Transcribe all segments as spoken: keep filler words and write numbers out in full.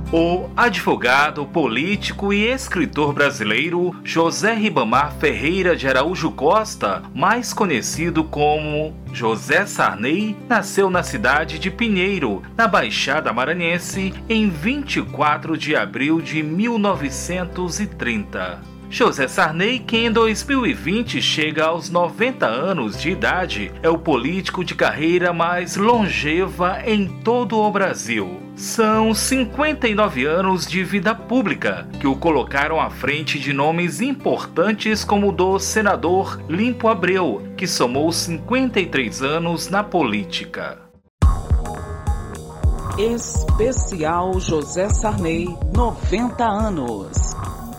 O advogado, político e escritor brasileiro José Ribamar Ferreira de Araújo Costa, mais conhecido como José Sarney, nasceu na cidade de Pinheiro, na Baixada Maranhense, em vinte e quatro de abril de mil novecentos e trinta. José Sarney, que em dois mil e vinte chega aos noventa anos de idade, é o político de carreira mais longeva em todo o Brasil. São cinquenta e nove anos de vida pública que o colocaram à frente de nomes importantes como o do senador Limpo Abreu, que somou cinquenta e três anos na política. Especial José Sarney, noventa anos.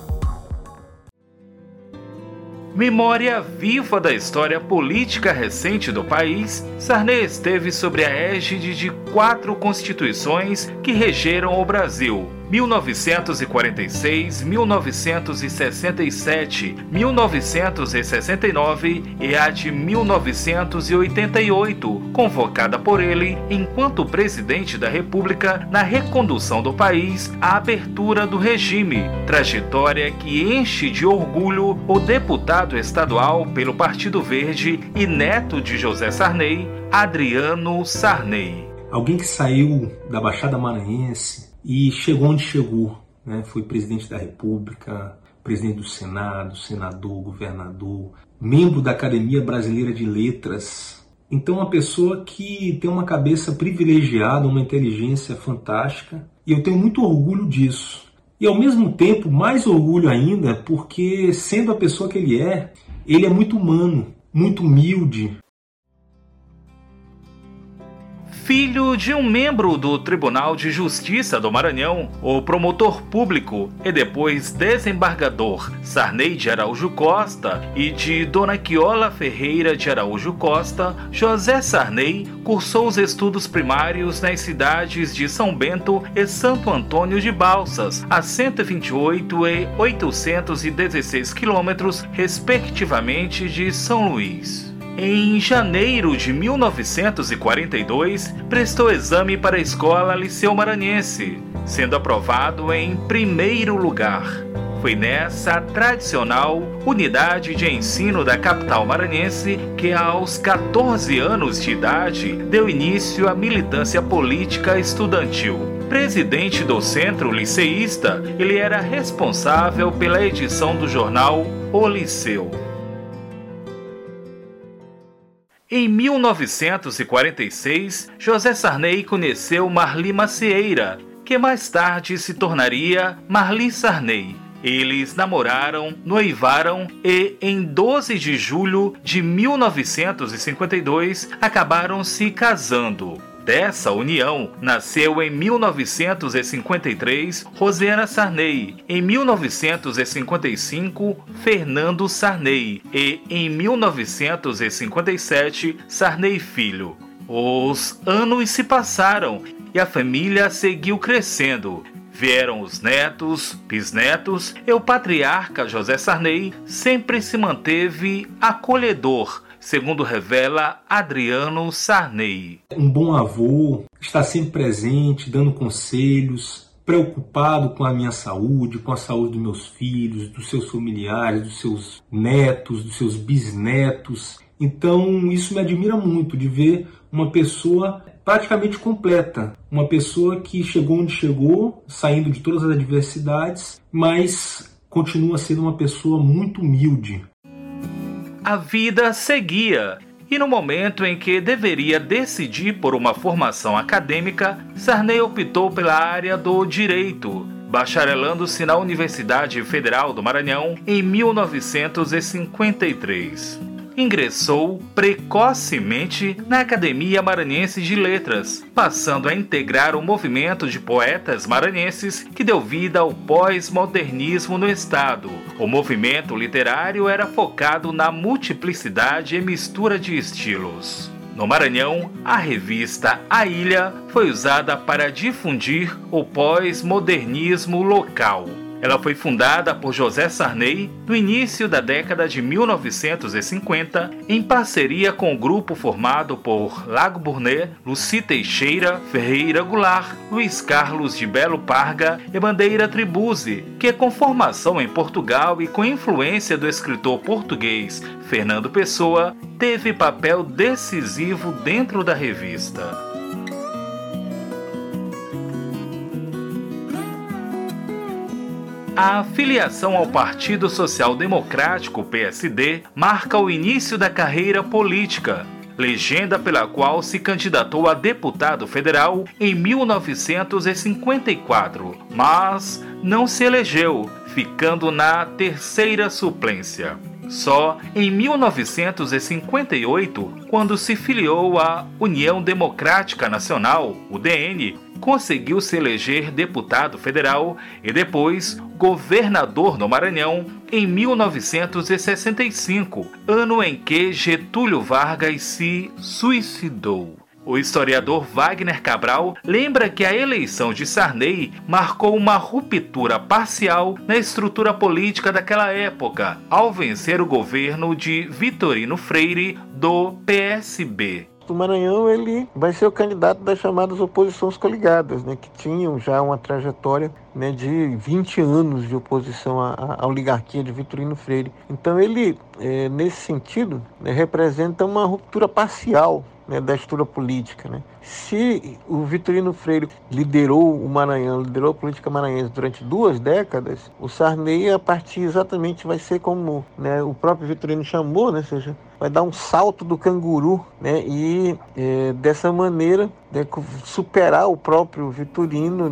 Memória viva da história política recente do país, Sarney esteve sob a égide de quatro constituições que regeram o Brasil: mil novecentos e quarenta e seis, mil novecentos e sessenta e sete, mil novecentos e sessenta e nove e a de mil novecentos e oitenta e oito, convocada por ele enquanto presidente da República na recondução do país à abertura do regime, trajetória que enche de orgulho o deputado estadual pelo Partido Verde e neto de José Sarney, Adriano Sarney. Alguém que saiu da Baixada Maranhense e chegou onde chegou, né? Foi presidente da República, presidente do Senado, senador, governador, membro da Academia Brasileira de Letras. Então, uma pessoa que tem uma cabeça privilegiada, uma inteligência fantástica, e eu tenho muito orgulho disso. E, ao mesmo tempo, mais orgulho ainda, porque, sendo a pessoa que ele é, ele é muito humano, muito humilde. Filho de um membro do Tribunal de Justiça do Maranhão, o promotor público e depois desembargador Sarney de Araújo Costa e de Dona Quiola Ferreira de Araújo Costa, José Sarney cursou os estudos primários nas cidades de São Bento e Santo Antônio de Balsas, a cento e vinte e oito e oitocentos e dezesseis quilômetros, respectivamente, de São Luís. Em janeiro de mil novecentos e quarenta e dois, prestou exame para a Escola Liceu Maranhense, sendo aprovado em primeiro lugar. Foi nessa tradicional unidade de ensino da capital maranhense que, aos catorze anos de idade, deu início à militância política estudantil. Presidente do Centro Liceísta, ele era responsável pela edição do jornal O Liceu. Em mil novecentos e quarenta e seis, José Sarney conheceu Marli Macieira, que mais tarde se tornaria Marli Sarney. Eles namoraram, noivaram e, em doze de julho de mil novecentos e cinquenta e dois, acabaram se casando. Dessa união, nasceu em mil novecentos e cinquenta e três Rosiana Sarney, em mil novecentos e cinquenta e cinco Fernando Sarney e em mil novecentos e cinquenta e sete Sarney Filho. Os anos se passaram e a família seguiu crescendo. Vieram os netos, bisnetos e o patriarca José Sarney sempre se manteve acolhedor, segundo revela Adriano Sarney. Um bom avô, está sempre presente, dando conselhos, preocupado com a minha saúde, com a saúde dos meus filhos, dos seus familiares, dos seus netos, dos seus bisnetos. Então, isso me admira muito, de ver uma pessoa praticamente completa, uma pessoa que chegou onde chegou, saindo de todas as adversidades, mas continua sendo uma pessoa muito humilde. A vida seguia, e no momento em que deveria decidir por uma formação acadêmica, Sarney optou pela área do direito, bacharelando-se na Universidade Federal do Maranhão em mil novecentos e cinquenta e três. Ingressou precocemente na Academia Maranhense de Letras, passando a integrar o movimento de poetas maranhenses que deu vida ao pós-modernismo no estado. O movimento literário era focado na multiplicidade e mistura de estilos. No Maranhão, a revista A Ilha foi usada para difundir o pós-modernismo local. Ela foi fundada por José Sarney no início da década de mil novecentos e cinquenta, em parceria com o grupo formado por Lago Burnet, Luci Teixeira, Ferreira Goulart, Luiz Carlos de Belo Parga e Bandeira Tribuzzi, que com formação em Portugal e com influência do escritor português Fernando Pessoa, teve papel decisivo dentro da revista. A filiação ao Partido Social Democrático, P S D, marca o início da carreira política, legenda pela qual se candidatou a deputado federal em mil novecentos e cinquenta e quatro, mas não se elegeu, ficando na terceira suplência. Só em mil novecentos e cinquenta e oito, quando se filiou à União Democrática Nacional, U D N, conseguiu se eleger deputado federal e depois governador no Maranhão em mil novecentos e sessenta e cinco, ano em que Getúlio Vargas se suicidou. O historiador Wagner Cabral lembra que a eleição de Sarney marcou uma ruptura parcial na estrutura política daquela época, ao vencer o governo de Vitorino Freire, do P S B. O Maranhão ele vai ser o candidato das chamadas oposições coligadas, né, que tinham já uma trajetória, né, de vinte anos de oposição à, à oligarquia de Vitorino Freire. Então ele, é, nesse sentido, né, representa uma ruptura parcial, né, da estrutura política, né? Se o Vitorino Freire liderou o Maranhão, liderou a política maranhense durante duas décadas, o Sarney, a partir exatamente, vai ser como, né, o próprio Vitorino chamou, né, ou seja, vai dar um salto do canguru, né, e é, dessa maneira, né, superar o próprio Vitorino.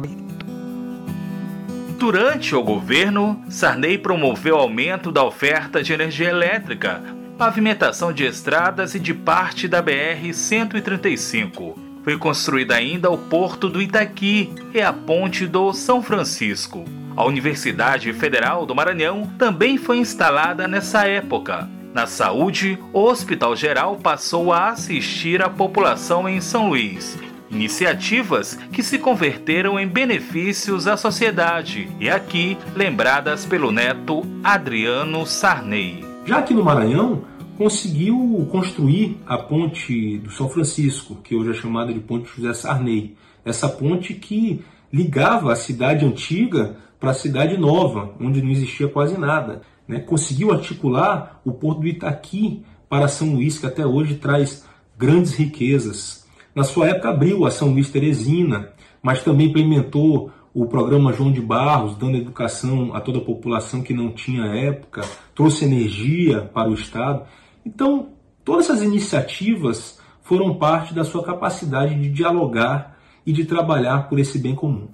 Durante o governo, Sarney promoveu o aumento da oferta de energia elétrica, pavimentação de estradas e de parte da B R cento e trinta e cinco. Foi construído ainda o Porto do Itaqui e a Ponte do São Francisco. A Universidade Federal do Maranhão também foi instalada nessa época. Na saúde, o Hospital Geral passou a assistir a população em São Luís. Iniciativas que se converteram em benefícios à sociedade e aqui lembradas pelo neto Adriano Sarney. Já aqui no Maranhão, conseguiu construir a Ponte do São Francisco, que hoje é chamada de Ponte José Sarney. Essa ponte que ligava a cidade antiga para a cidade nova, onde não existia quase nada. Né? Conseguiu articular o Porto do Itaqui para São Luís, que até hoje traz grandes riquezas. Na sua época abriu a São Luís Teresina, mas também implementou o programa João de Barros, dando educação a toda a população que não tinha época, trouxe energia para o Estado. Então, todas essas iniciativas foram parte da sua capacidade de dialogar e de trabalhar por esse bem comum.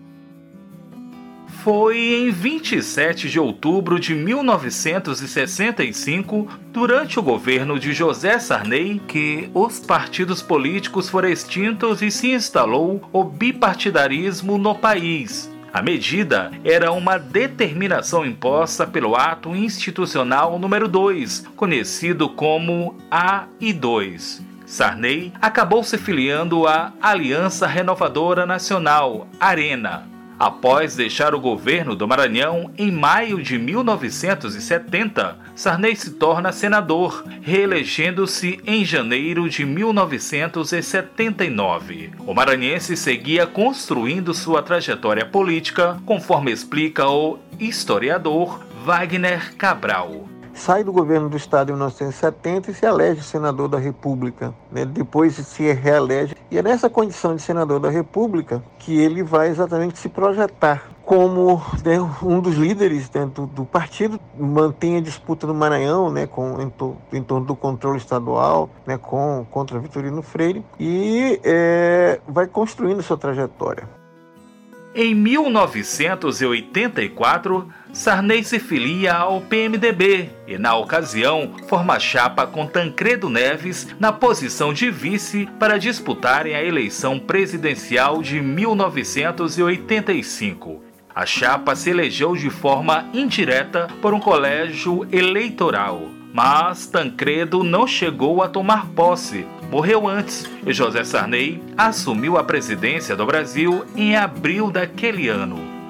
Foi em vinte e sete de outubro de mil novecentos e sessenta e cinco, durante o governo de José Sarney, que os partidos políticos foram extintos e se instalou o bipartidarismo no país. A medida era uma determinação imposta pelo Ato Institucional número dois, conhecido como A I dois. Sarney acabou se filiando à Aliança Renovadora Nacional, ARENA. Após deixar o governo do Maranhão em maio de mil novecentos e setenta, Sarney se torna senador, reelegendo-se em janeiro de mil novecentos e setenta e nove. O maranhense seguia construindo sua trajetória política, conforme explica o historiador Wagner Cabral. Sai do governo do Estado em mil novecentos e setenta e se elege senador da República. Né? Depois se reelege. E é nessa condição de senador da República que ele vai exatamente se projetar como, né, um dos líderes, né, do, do partido. Mantém a disputa no Maranhão, né, com, em, to, em torno do controle estadual, né, com, contra Vitorino Freire, e é, vai construindo sua trajetória. Em mil novecentos e oitenta e quatro, Sarney se filia ao P M D B e, na ocasião, forma chapa com Tancredo Neves na posição de vice para disputarem a eleição presidencial de mil novecentos e oitenta e cinco. A chapa se elegeu de forma indireta por um colégio eleitoral, mas Tancredo não chegou a tomar posse. Morreu antes e José Sarney assumiu a presidência do Brasil em abril daquele ano.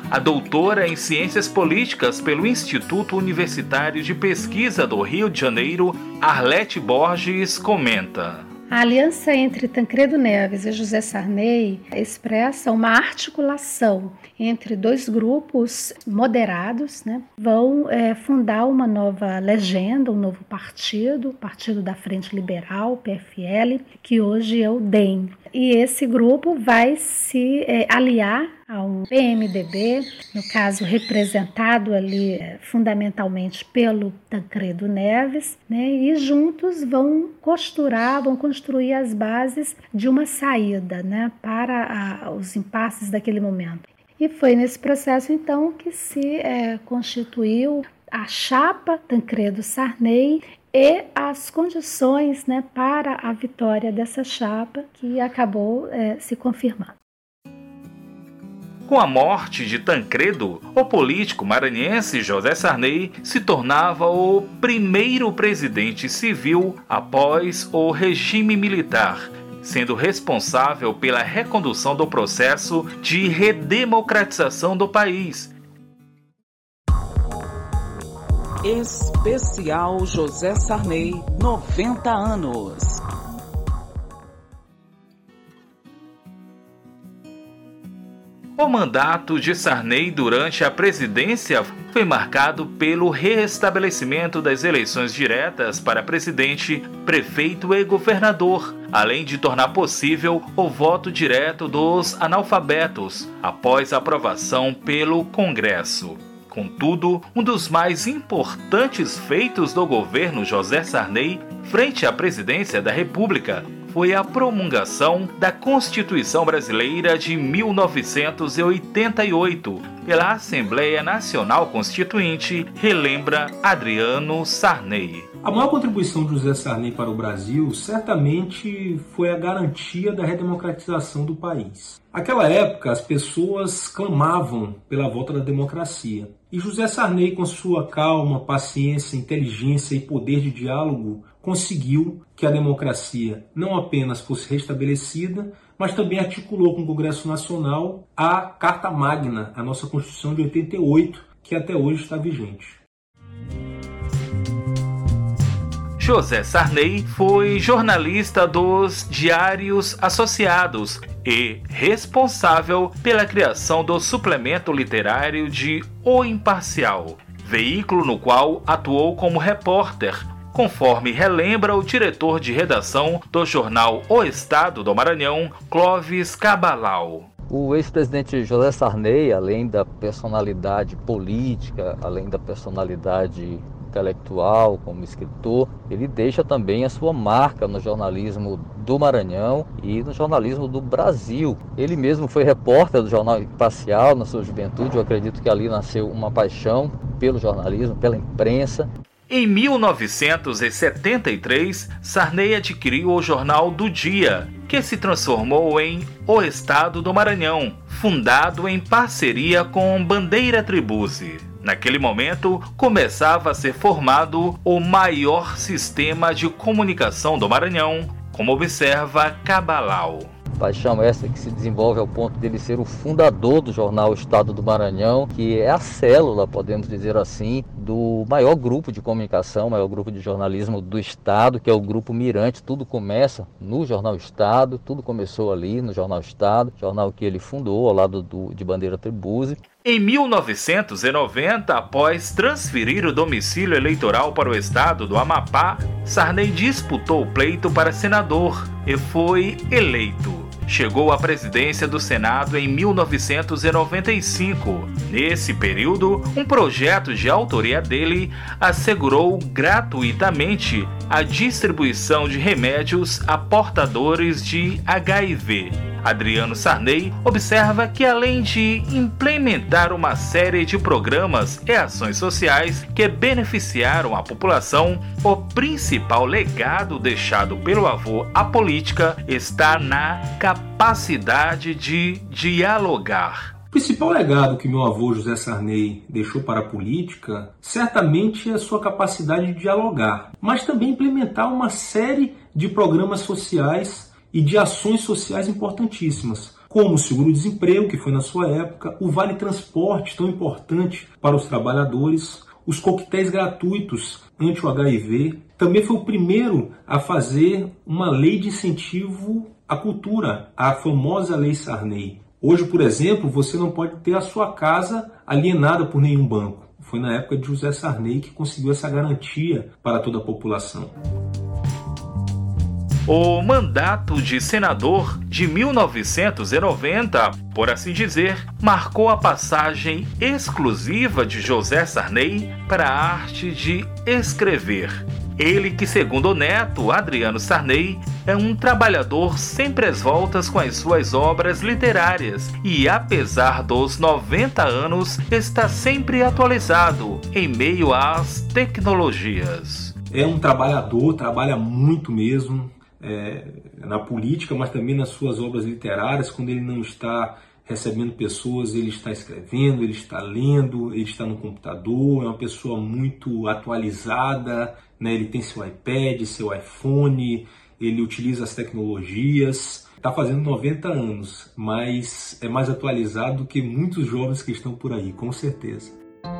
A doutora em Ciências Políticas pelo Instituto Universitário de Pesquisa do Rio de Janeiro, Arlete Borges, comenta. A aliança entre Tancredo Neves e José Sarney expressa uma articulação entre dois grupos moderados, né? Vão é, fundar uma nova legenda, um novo partido, o Partido da Frente Liberal, P F L, que hoje é o D E M. E esse grupo vai se é, aliar a um P M D B, no caso representado ali é, fundamentalmente pelo Tancredo Neves, né? E juntos vão costurar, vão construir as bases de uma saída, né, para a, os impasses daquele momento. E foi nesse processo, então, que se é, constituiu a chapa Tancredo-Sarney e as condições, né, para a vitória dessa chapa, que acabou é, se confirmando. Com a morte de Tancredo, o político maranhense José Sarney se tornava o primeiro presidente civil após o regime militar, sendo responsável pela recondução do processo de redemocratização do país. Especial José Sarney, noventa anos. O mandato de Sarney durante a presidência foi marcado pelo reestabelecimento das eleições diretas para presidente, prefeito e governador, além de tornar possível o voto direto dos analfabetos, após a aprovação pelo Congresso. Contudo, um dos mais importantes feitos do governo José Sarney frente à presidência da República foi a promulgação da Constituição Brasileira de mil novecentos e oitenta e oito pela Assembleia Nacional Constituinte, relembra Adriano Sarney. A maior contribuição de José Sarney para o Brasil certamente foi a garantia da redemocratização do país. Naquela época, as pessoas clamavam pela volta da democracia. E José Sarney, com sua calma, paciência, inteligência e poder de diálogo, conseguiu que a democracia não apenas fosse restabelecida, mas também articulou com o Congresso Nacional a Carta Magna, a nossa Constituição de oitenta e oito, que até hoje está vigente. José Sarney foi jornalista dos Diários Associados e responsável pela criação do suplemento literário de O Imparcial, veículo no qual atuou como repórter, conforme relembra o diretor de redação do jornal O Estado do Maranhão, Clóvis Cabalau. O ex-presidente José Sarney, além da personalidade política, além da personalidade intelectual, como escritor, ele deixa também a sua marca no jornalismo do Maranhão e no jornalismo do Brasil. Ele mesmo foi repórter do Jornal Imparcial na sua juventude. Eu acredito que ali nasceu uma paixão pelo jornalismo, pela imprensa. Em mil novecentos e setenta e três, Sarney adquiriu o Jornal do Dia, que se transformou em O Estado do Maranhão, fundado em parceria com Bandeira Tribuzzi. Naquele momento, começava a ser formado o maior sistema de comunicação do Maranhão, como observa Cabalau. Paixão essa que se desenvolve ao ponto dele ser o fundador do jornal Estado do Maranhão, que é a célula, podemos dizer assim, do maior grupo de comunicação, maior grupo de jornalismo do Estado, que é o Grupo Mirante. Tudo começa no Jornal Estado, tudo começou ali no Jornal Estado, jornal que ele fundou ao lado do, de Bandeira Tribuzzi. Em mil novecentos e noventa, após transferir o domicílio eleitoral para o estado do Amapá, Sarney disputou o pleito para senador e foi eleito. Chegou à presidência do Senado em mil novecentos e noventa e cinco. Nesse período, um projeto de autoria dele assegurou gratuitamente a distribuição de remédios a portadores de H I V. Adriano Sarney observa que, além de implementar uma série de programas e ações sociais que beneficiaram a população, o principal legado deixado pelo avô à política está na capacidade de dialogar. O principal legado que meu avô José Sarney deixou para a política certamente é a sua capacidade de dialogar, mas também implementar uma série de programas sociais e de ações sociais importantíssimas, como o seguro-desemprego, que foi na sua época, o Vale Transporte, tão importante para os trabalhadores, os coquetéis gratuitos anti o H I V. Também foi o primeiro a fazer uma lei de incentivo à cultura, a famosa Lei Sarney. Hoje, por exemplo, você não pode ter a sua casa alienada por nenhum banco. Foi na época de José Sarney que conseguiu essa garantia para toda a população. O mandato de senador de mil novecentos e noventa, por assim dizer, marcou a passagem exclusiva de José Sarney para a arte de escrever. Ele que, segundo o neto, Adriano Sarney, é um trabalhador sempre às voltas com as suas obras literárias e, apesar dos noventa anos, está sempre atualizado em meio às tecnologias. É um trabalhador, trabalha muito mesmo, é, na política, mas também nas suas obras literárias. Quando ele não está recebendo pessoas, ele está escrevendo, ele está lendo, ele está no computador, é uma pessoa muito atualizada, né? Ele tem seu iPad, seu iPhone, ele utiliza as tecnologias, está fazendo noventa anos, mas é mais atualizado do que muitos jovens que estão por aí, com certeza.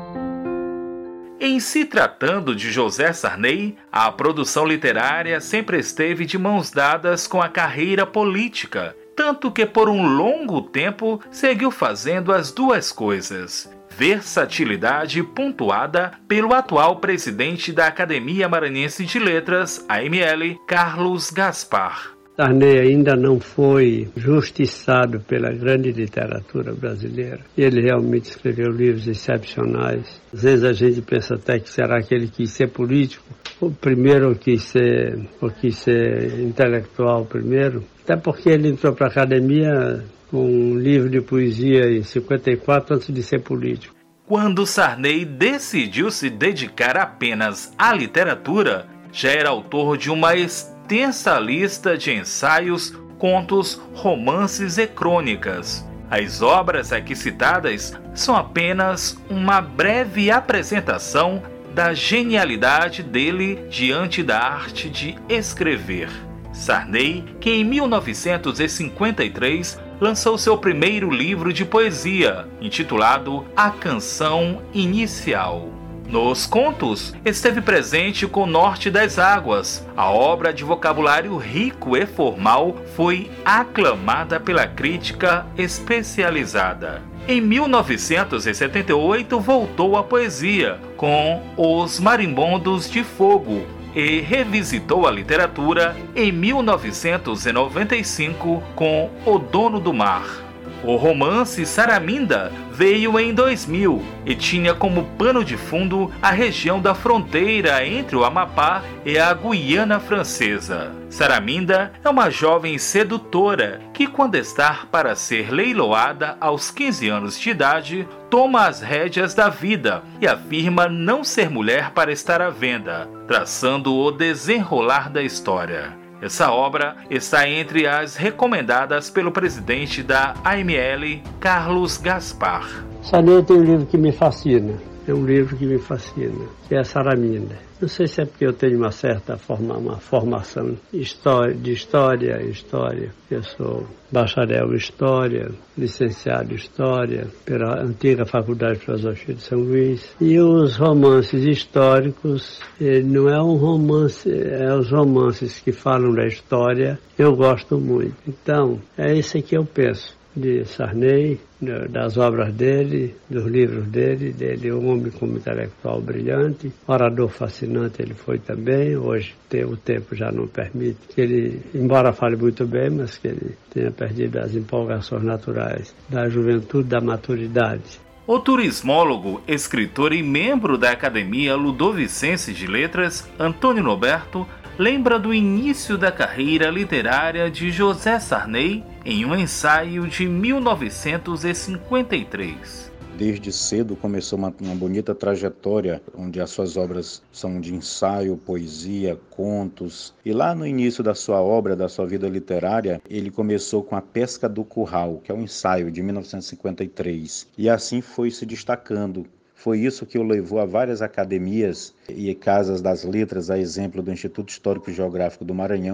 Em se tratando de José Sarney, a produção literária sempre esteve de mãos dadas com a carreira política, tanto que por um longo tempo seguiu fazendo as duas coisas. Versatilidade pontuada pelo atual presidente da Academia Maranhense de Letras, A M L, Carlos Gaspar. Sarney ainda não foi justiçado pela grande literatura brasileira. Ele realmente escreveu livros excepcionais. Às vezes a gente pensa até que será que ele quis ser político, ou primeiro ou quis ser, ou quis ser intelectual primeiro. Até porque ele entrou para a academia com um livro de poesia em cinquenta e quatro antes de ser político. Quando Sarney decidiu se dedicar apenas à literatura, já era autor de uma extensa lista de ensaios, contos, romances e crônicas. As obras aqui citadas são apenas uma breve apresentação da genialidade dele diante da arte de escrever. Sarney, que em mil novecentos e cinquenta e três lançou seu primeiro livro de poesia, intitulado A Canção Inicial. Nos contos, esteve presente com Norte das Águas. A obra de vocabulário rico e formal foi aclamada pela crítica especializada. Em mil novecentos e setenta e oito, voltou à poesia com Os Marimbondos de Fogo e revisitou a literatura em mil novecentos e noventa e cinco com O Dono do Mar. O romance Saraminda veio em dois mil e tinha como pano de fundo a região da fronteira entre o Amapá e a Guiana Francesa. Saraminda é uma jovem sedutora que, quando está para ser leiloada aos quinze anos de idade, toma as rédeas da vida e afirma não ser mulher para estar à venda, traçando o desenrolar da história. Essa obra está entre as recomendadas pelo presidente da A M L, Carlos Gaspar. Sarney tem um livro que me fascina, é um livro que me fascina, que é Saraminda. Não sei se é porque eu tenho uma certa forma, uma formação história, de história em história. Eu sou bacharel em História, licenciado em História pela antiga Faculdade de Filosofia de São Luís. E os romances históricos, não é um romance, é os romances que falam da história, eu gosto muito. Então, é isso que eu penso de Sarney, das obras dele, dos livros dele, dele um homem como intelectual brilhante, orador fascinante ele foi também. Hoje o tempo já não permite que ele, embora fale muito bem, mas que ele tenha perdido as empolgações naturais da juventude, da maturidade. O turismólogo, escritor e membro da Academia Ludovicense de Letras, Antônio Noberto, lembra do início da carreira literária de José Sarney em um ensaio de mil novecentos e cinquenta e três. Desde cedo começou uma, uma bonita trajetória, onde as suas obras são de ensaio, poesia, contos. E lá no início da sua obra, da sua vida literária, ele começou com A Pesca do Curral, que é um ensaio de mil novecentos e cinquenta e três. E assim foi se destacando. Foi isso que o levou a várias academias e casas das letras, a exemplo do Instituto Histórico e Geográfico do Maranhão,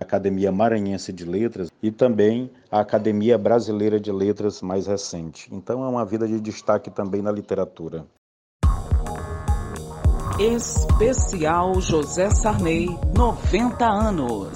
Academia Maranhense de Letras e também a Academia Brasileira de Letras mais recente. Então é uma vida de destaque também na literatura. Especial José Sarney, noventa anos.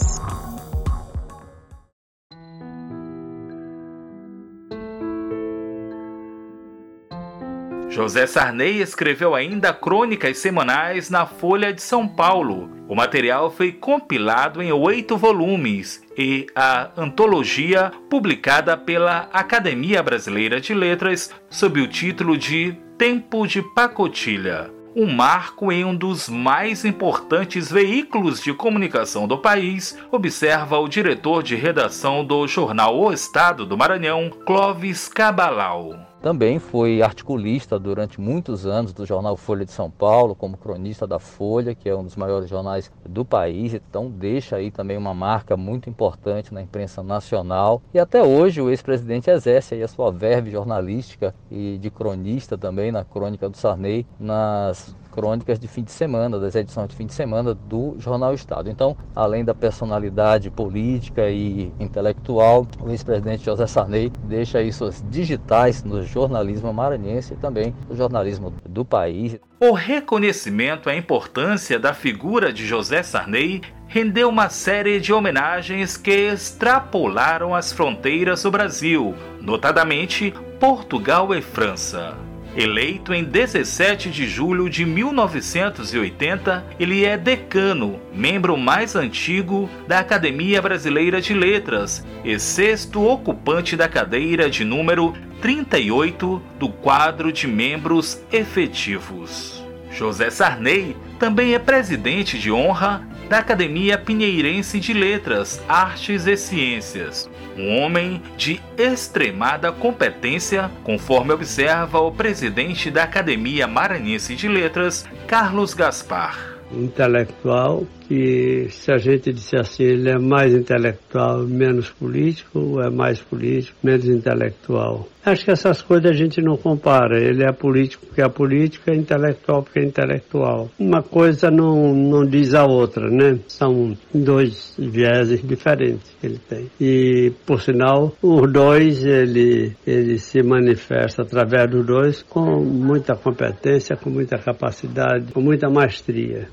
José Sarney escreveu ainda crônicas semanais na Folha de São Paulo. O material foi compilado em oito volumes e a antologia publicada pela Academia Brasileira de Letras sob o título de Tempo de Pacotilha. Um marco em um dos mais importantes veículos de comunicação do país, observa o diretor de redação do jornal O Estado do Maranhão, Clóvis Cabalau. Também foi articulista durante muitos anos do jornal Folha de São Paulo, como cronista da Folha, que é um dos maiores jornais do país, então deixa aí também uma marca muito importante na imprensa nacional. E até hoje o ex-presidente exerce aí a sua verve jornalística e de cronista também na Crônica do Sarney, nas crônicas de fim de semana, das edições de fim de semana do Jornal Estado. Então, além da personalidade política e intelectual, o ex-presidente José Sarney deixa aí suas digitais no jornalismo maranhense e também no jornalismo do país. O reconhecimento à importância da figura de José Sarney rendeu uma série de homenagens que extrapolaram as fronteiras do Brasil, notadamente Portugal e França. Eleito em dezessete de julho de mil novecentos e oitenta, ele é decano, membro mais antigo da Academia Brasileira de Letras e sexto ocupante da cadeira de número trinta e oito do quadro de membros efetivos. José Sarney também é presidente de honra da Academia Pinheirense de Letras, Artes e Ciências. Um homem de extremada competência, conforme observa o presidente da Academia Maranhense de Letras, Carlos Gaspar. Intelectual, que se a gente disser assim, ele é mais intelectual, menos político, ou é mais político, menos intelectual. Acho que essas coisas a gente não compara. Ele é político porque é político, é intelectual porque é intelectual. Uma coisa não, não diz a outra, né? São dois vieses diferentes que ele tem. E, por sinal, os dois, ele, ele se manifesta através dos dois com muita competência, com muita capacidade, com muita maestria.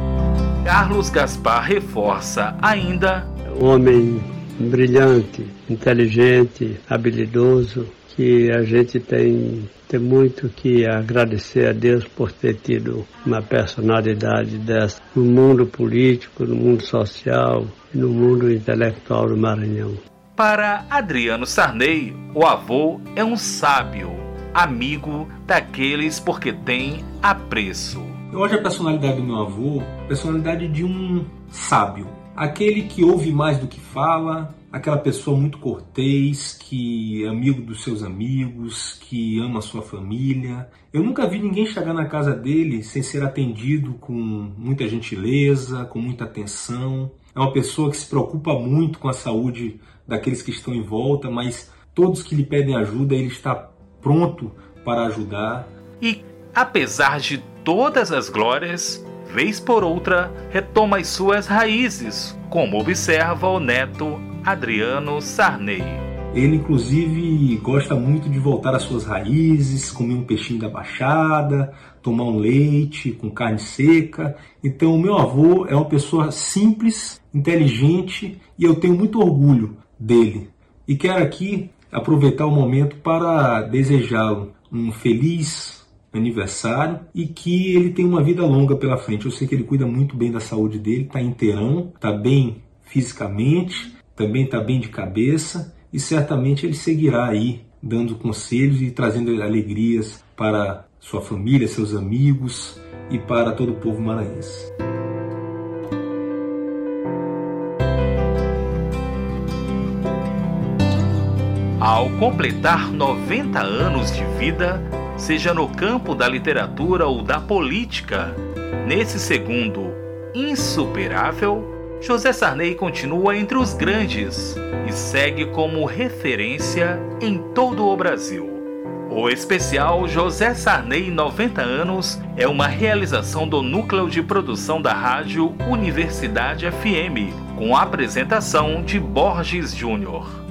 Carlos Gaspar reforça ainda: um homem brilhante, inteligente, habilidoso, que a gente tem, tem muito que agradecer a Deus por ter tido uma personalidade dessa no mundo político, no mundo social e no mundo intelectual do Maranhão. Para Adriano Sarney, o avô é um sábio, amigo daqueles porque tem apreço. Hoje a personalidade do meu avô é a personalidade de um sábio. Aquele que ouve mais do que fala, aquela pessoa muito cortês, que é amigo dos seus amigos, que ama a sua família. Eu nunca vi ninguém chegar na casa dele sem ser atendido com muita gentileza, com muita atenção. É uma pessoa que se preocupa muito com a saúde daqueles que estão em volta, mas todos que lhe pedem ajuda, ele está pronto para ajudar. E, apesar de todas as glórias, vez por outra, retoma as suas raízes, como observa o neto Adriano Sarney. Ele, inclusive, gosta muito de voltar às suas raízes, comer um peixinho da Baixada, tomar um leite com carne seca. Então, o meu avô é uma pessoa simples, inteligente, e eu tenho muito orgulho dele. E quero aqui aproveitar o momento para desejá-lo um feliz aniversário e que ele tenha uma vida longa pela frente. Eu sei que ele cuida muito bem da saúde dele, está inteirão, está bem fisicamente, também está bem de cabeça e certamente ele seguirá aí dando conselhos e trazendo alegrias para sua família, seus amigos e para todo o povo maranhense. Ao completar noventa anos de vida, seja no campo da literatura ou da política, nesse segundo insuperável, José Sarney continua entre os grandes e segue como referência em todo o Brasil. O especial José Sarney noventa anos é uma realização do Núcleo de Produção da Rádio Universidade F M, com com a apresentação de Borges Júnior.